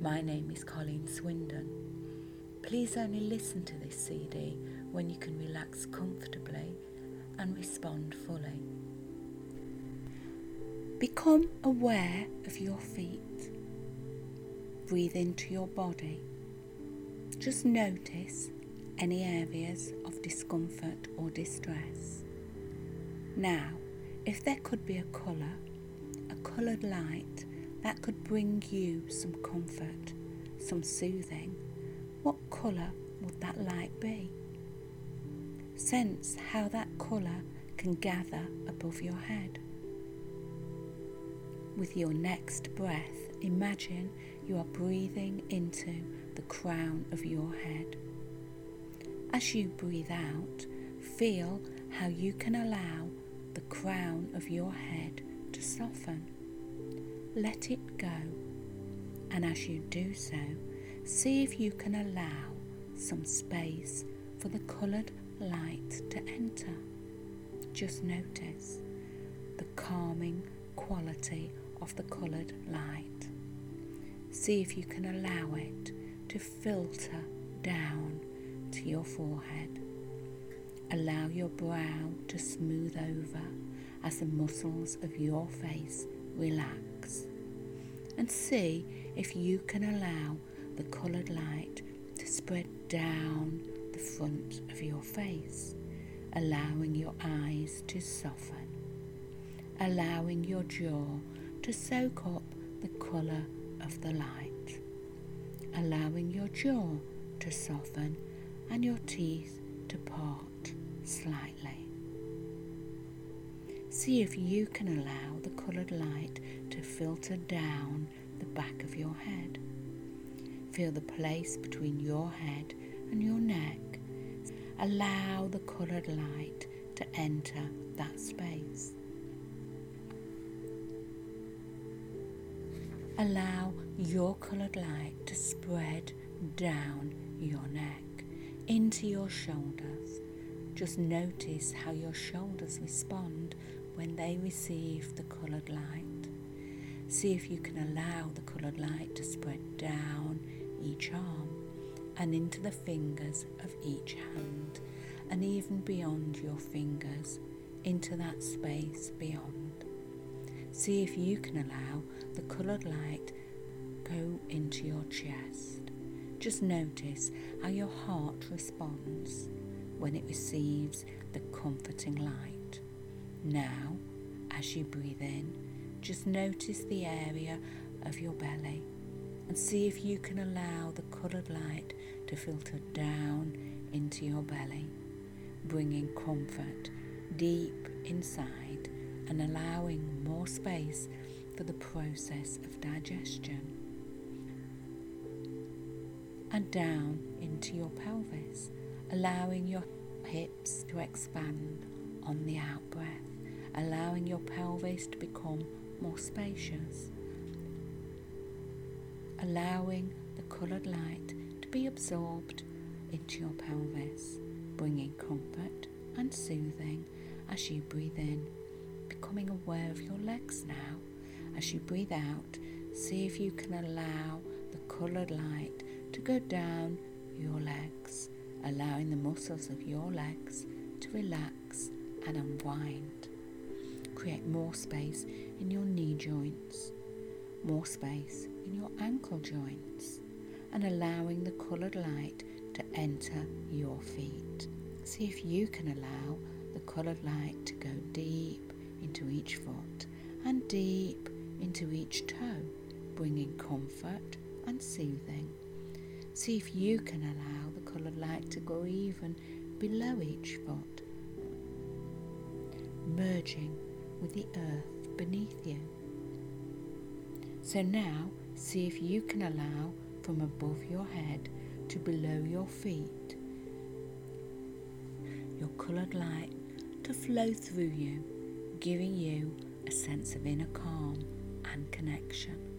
My name is Colleen Swindon. Please only listen to this CD when you can relax comfortably and respond fully. Become aware of your feet. Breathe into your body. Just notice any areas of discomfort or distress. Now, if there could be a coloured light that could bring you some comfort, some soothing, what colour would that light be? Sense how that colour can gather above your head. With your next breath, imagine you are breathing into the crown of your head. As you breathe out, feel how you can allow the crown of your head to soften. Let it go, and as you do so, see if you can allow some space for the coloured light to enter. Just notice the calming quality of the coloured light. See if you can allow it to filter down to your forehead. Allow your brow to smooth over as the muscles of your face relax. And see if you can allow the coloured light to spread down the front of your face, allowing your eyes to soften, allowing your jaw to soak up the colour of the light, allowing your jaw to soften and your teeth to part slightly. See if you can allow the coloured light to filter down the back of your head. Feel the place between your head and your neck. Allow the coloured light to enter that space. Allow your coloured light to spread down your neck, into your shoulders. Just notice how your shoulders respond when they receive the coloured light. See if you can allow the coloured light to spread down each arm and into the fingers of each hand, and even beyond your fingers, into that space beyond. See if you can allow the coloured light go into your chest. Just notice how your heart responds when it receives the comforting light. Now, as you breathe in, just notice the area of your belly and see if you can allow the coloured light to filter down into your belly, bringing comfort deep inside and allowing more space for the process of digestion. And down into your pelvis, allowing your hips to expand on the out-breath, allowing your pelvis to become more spacious, allowing the coloured light to be absorbed into your pelvis, bringing comfort and soothing as you breathe in, becoming aware of your legs now. As you breathe out, see if you can allow the coloured light to go down your legs, allowing the muscles of your legs to relax and unwind. Create more space in your knee joints, more space in your ankle joints, and allowing the coloured light to enter your feet. See if you can allow the coloured light to go deep into each foot and deep into each toe, bringing comfort and soothing. See if you can allow the coloured light to go even below each foot, merging with the earth beneath you. So now, see if you can allow from above your head to below your feet, your coloured light to flow through you, giving you a sense of inner calm and connection.